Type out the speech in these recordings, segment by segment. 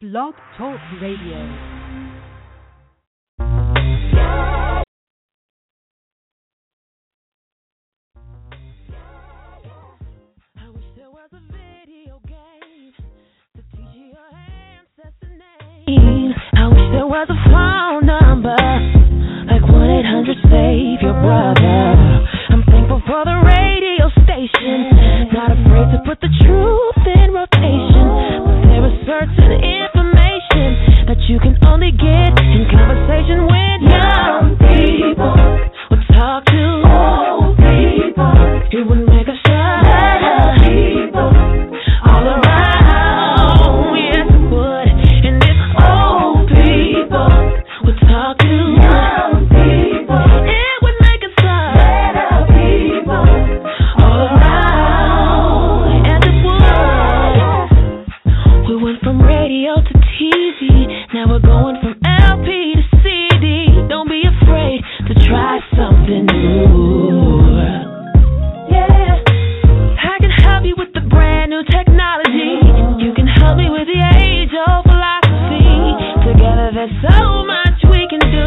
Blog Talk Radio. I wish there was a phone number, like 1-800-SAVE your brother. I'm thankful for the radio station, not afraid to put the truth in rotation. But there is certain information that you can only get in conversation with young people. We'll talk to old people. It would make us better people all around. Yes, it would. And if old people would talk to young people, it would make us better people all around. Yes, it would. We went from radio to TV, now we're going from LP to CD. Don't be afraid to try something new. Yeah, I can help you with the brand new technology. You can help me with the age-old philosophy. Together there's so much we can do.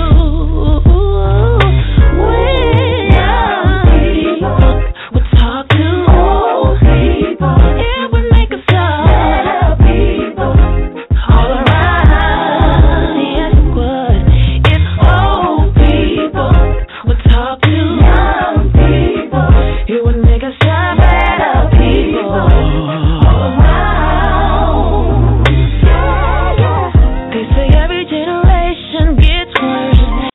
When young people would talk to old people, it would make us better people all around. Yes, it would. If old people would talk to young people, it would make us better people all around. They say every generation gets worse.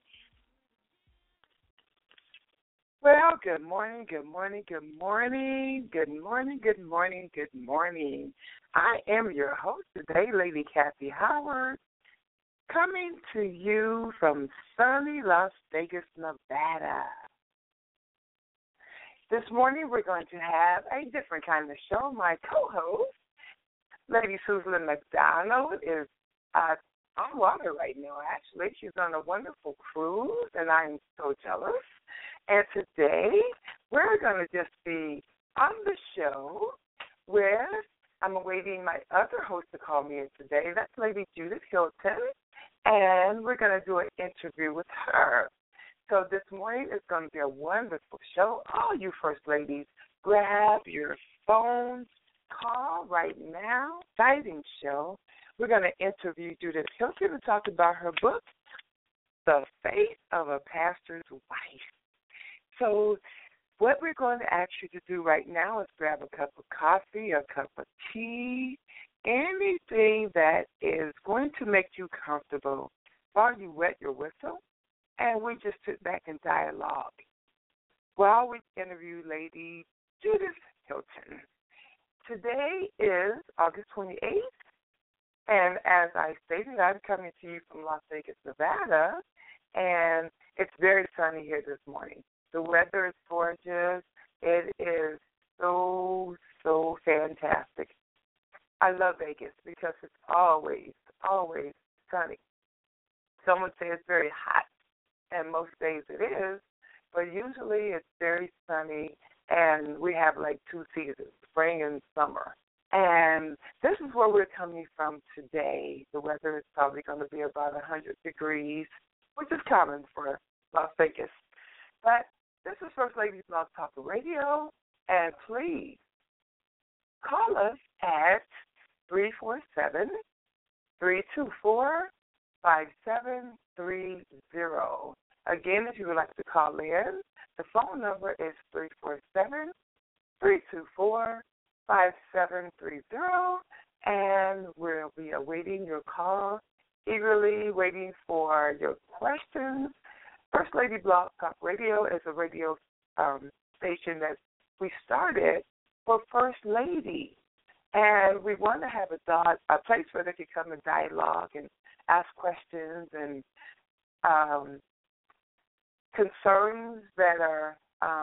Well, good morning, good morning, good morning, good morning, good morning, good morning. I am your host today, Lady Kathy Howard, coming to you from sunny Las Vegas, Nevada. This morning we're going to have a different kind of show. My co-host, Lady Susan McDonald, is on water right now, actually. She's on a wonderful cruise, and I'm so jealous. And today, we're going to just be on the show where I'm awaiting my other host to call me in today. That's Lady Judith Hilton, and we're going to do an interview with her. So this morning is going to be a wonderful show. All you First Ladies, grab your phones, call right now. Exciting show. We're going to interview Judith Hilton and talk about her book, The Faith of a Pastor's Wife. So what we're going to ask you to do right now is grab a cup of coffee, a cup of tea, anything that is going to make you comfortable while you wet your whistle, and we just sit back and dialogue while we interview Lady Judith Hilton. Today is August 28th, and as I stated, I'm coming to you from Las Vegas, Nevada, and it's very sunny here this morning. The weather is gorgeous. It is so, so fantastic. I love Vegas because it's always, always sunny. Some would say it's very hot, and most days it is, but usually it's very sunny, and we have like two seasons, spring and summer. And this is where we're coming from today. The weather is probably going to be about 100 degrees, which is common for Las Vegas. But this is First Ladies Blog Talk Radio, and please call us at 347-324-5730. Again, if you would like to call in, the phone number is 347-324-5730, and we'll be awaiting your call, eagerly waiting for your questions. First Lady Blog Talk Radio is a radio station that we started for First Lady, and we want to have a place where they can come and dialogue and ask questions and concerns that are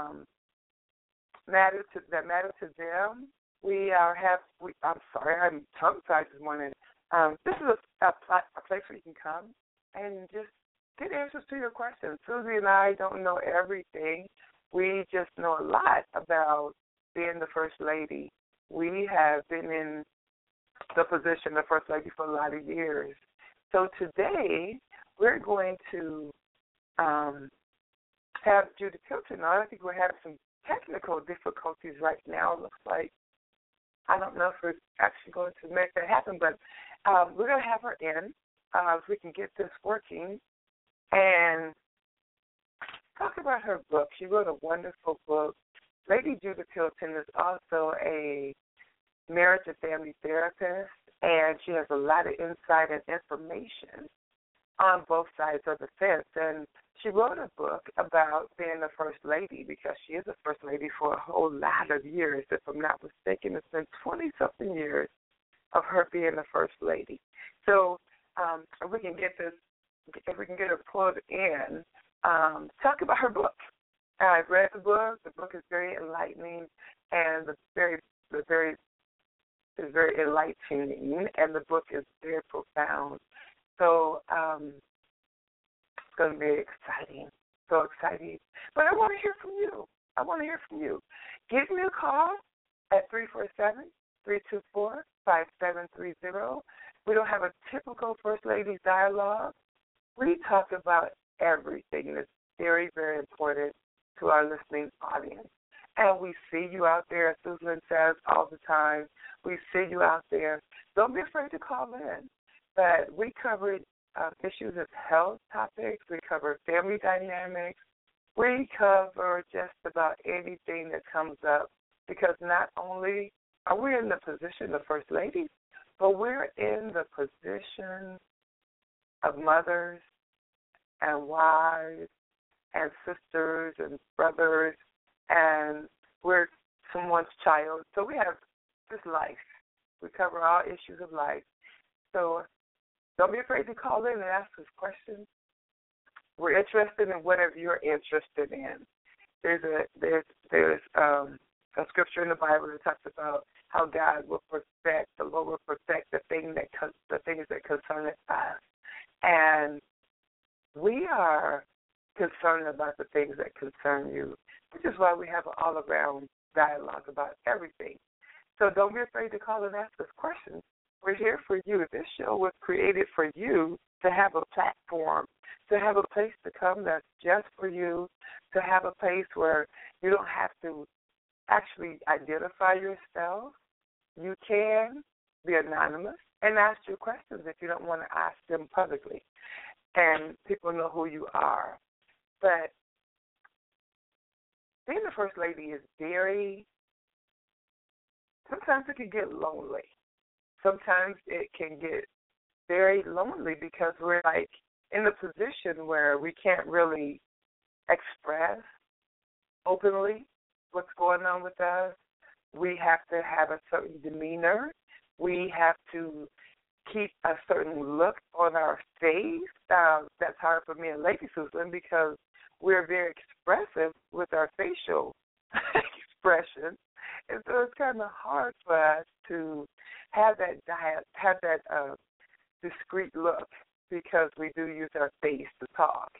matter to them. I'm sorry, I'm tongue-tied this morning. This is a place where you can come and just get answers to your questions. Susie and I don't know everything. We just know a lot about being the First Lady. We have been in the position of First Lady for a lot of years. So today we're going to have Judith Hilton on. I think we're having some technical difficulties right now. It looks like, I don't know if we're actually going to make that happen, but we're going to have her in if we can get this working and talk about her book. She wrote a wonderful book. Lady Judith Hilton is also a marriage and family therapist, and she has a lot of insight and information on both sides of the fence. And she wrote a book about being a first lady because she is a first lady for a whole lot of years. If I'm not mistaken, it's been 20-something years of her being a first lady. So if we can get her pulled in, talk about her book. I've read the book. The book is very enlightening and is very enlightening, and the book is very profound. So it's going to be exciting, so exciting. But I want to hear from you. Give me a call at 347-324-5730. We don't have a typical First Lady dialogue. We talk about everything that's very, very important to our listening audience. And we see you out there, as Susan says all the time. We see you out there. Don't be afraid to call in. But we covered issues of health topics. We cover family dynamics. We cover just about anything that comes up, because not only are we in the position of First Ladies, but we're in the position of mothers and wives and sisters and brothers, and we're someone's child. So we have this life. We cover all issues of life. So don't be afraid to call in and ask us questions. We're interested in whatever you're interested in. There's a scripture in the Bible that talks about how God will perfect, the Lord will perfect the things that concern us. And we are concerned about the things that concern you, which is why we have an all-around dialogue about everything. So don't be afraid to call and ask us questions. We're here for you. This show was created for you to have a platform, to have a place to come that's just for you, to have a place where you don't have to actually identify yourself. You can be anonymous and ask your questions if you don't want to ask them publicly, and people know who you are. But being the First Lady is sometimes it can get lonely. Sometimes it can get very lonely because we're like in a position where we can't really express openly what's going on with us. We have to have a certain demeanor. We have to keep a certain look on our face. That's hard for me and Lady Susan because we're very expressive with our facial expression. And so it's kind of hard for us to have that discreet look because we do use our face to talk.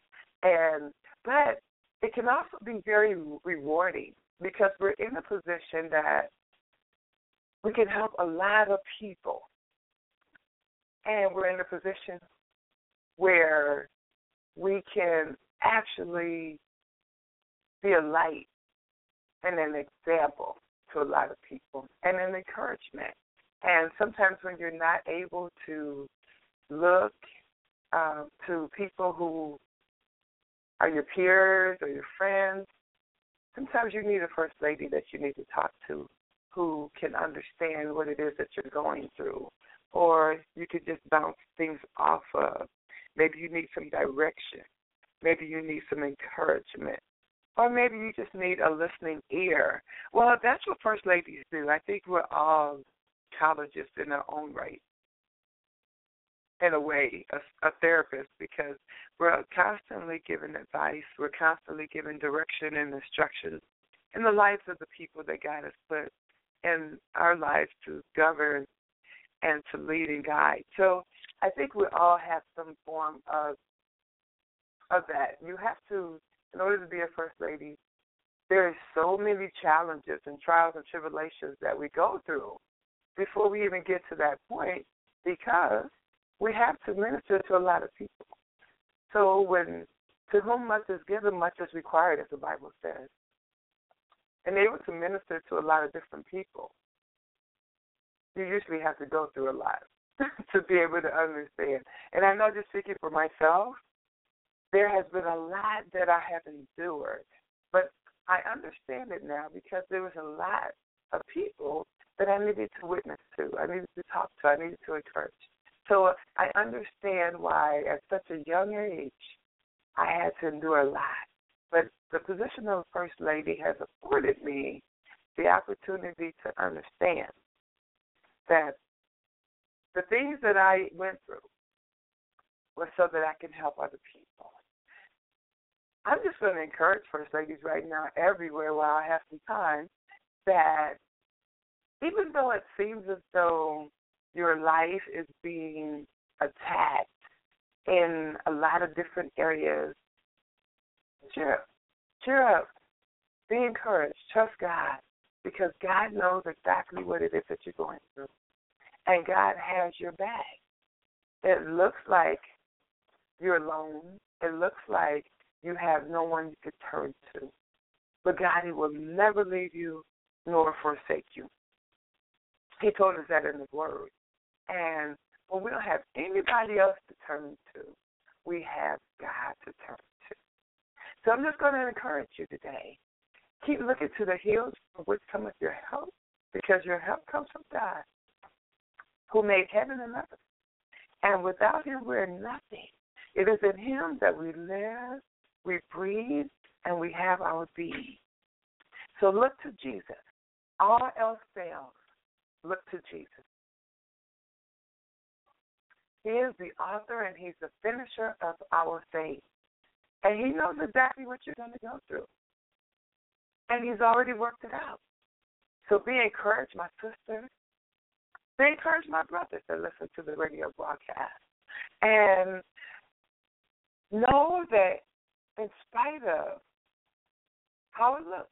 But it can also be very rewarding because we're in a position that we can help a lot of people. And we're in a position where we can actually be a light and an example to a lot of people and an encouragement. And sometimes when you're not able to look to people who are your peers or your friends, sometimes you need a First Lady that you need to talk to who can understand what it is that you're going through. Or you could just bounce things off of. Maybe you need some direction. Maybe you need some encouragement. Or maybe you just need a listening ear. Well, that's what First Ladies do. I think we're all psychologists in our own right, in a way, a therapist, because we're constantly giving advice. We're constantly giving direction and instructions in the lives of the people that God has put in our lives to govern and to lead and guide. So I think we all have some form of that. You have to, in order to be a First Lady, there are so many challenges and trials and tribulations that we go through before we even get to that point, because we have to minister to a lot of people. So when to whom much is given, much is required, as the Bible says. And able to minister to a lot of different people, you usually have to go through a lot to be able to understand. And I know, just speaking for myself, there has been a lot that I have endured. But I understand it now because there was a lot of people that I needed to witness to, I needed to talk to, I needed to encourage. So I understand why at such a young age I had to endure a lot. But the position of First Lady has afforded me the opportunity to understand that the things that I went through were so that I can help other people. I'm just going to encourage First Ladies right now everywhere while I have some time that even though it seems as though your life is being attacked in a lot of different areas, cheer up, be encouraged, trust God, because God knows exactly what it is that you're going through, and God has your back. It looks like you're alone. It looks like you have no one you could turn to, but God, He will never leave you nor forsake you. He told us that in His Word. And when we don't have anybody else to turn to, we have God to turn to. So I'm just going to encourage you today. Keep looking to the hills from which cometh your help, because your help comes from God, who made heaven and earth. And without Him, we're nothing. It is in Him that we live, we breathe, and we have our being. So look to Jesus. All else fails. Look to Jesus. He is the author and He's the finisher of our faith. And He knows exactly what you're going to go through. And He's already worked it out. So be encouraged, my sister. Be encouraged, my brothers, that listen to the radio broadcast. And know that in spite of how it looks,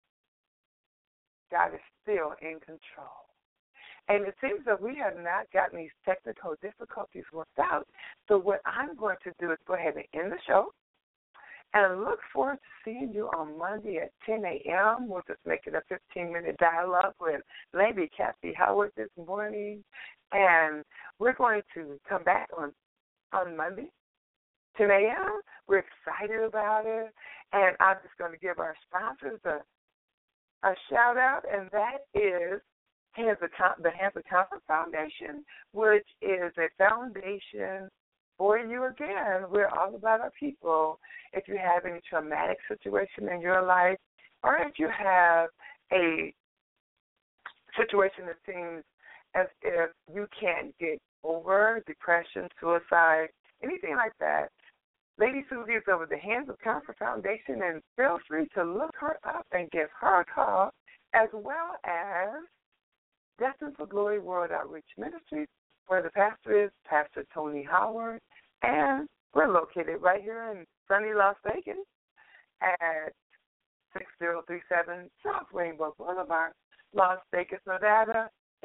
God is still in control. And it seems that we have not gotten these technical difficulties worked out. So what I'm going to do is go ahead and end the show. And look forward to seeing you on Monday at 10 a.m. We'll just make it a 15-minute dialogue with Lady Kathy Howard this morning. And we're going to come back on Monday, 10 a.m. We're excited about it. And I'm just going to give our sponsors a shout-out, and that is the Hands of Comfort Foundation, which is a foundation for you. Again, we're all about our people. If you have any traumatic situation in your life, or if you have a situation that seems as if you can't get over, depression, suicide, anything like that, Lady Susie is over the Hands of Comfort Foundation, and feel free to look her up and give her a call, as well as Destined for Glory World Outreach Ministries, where the pastor is Pastor Tony Howard, and we're located right here in sunny Las Vegas at 6037 South Rainbow Boulevard, Las Vegas, Nevada,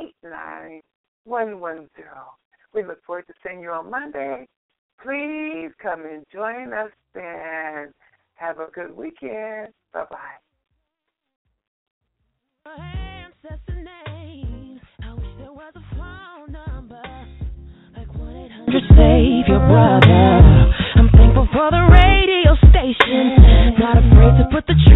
89110. We look forward to seeing you on Monday. Please come and join us and have a good weekend. Bye-bye. Save your brother. I'm thankful for the radio station. Not afraid to put the truth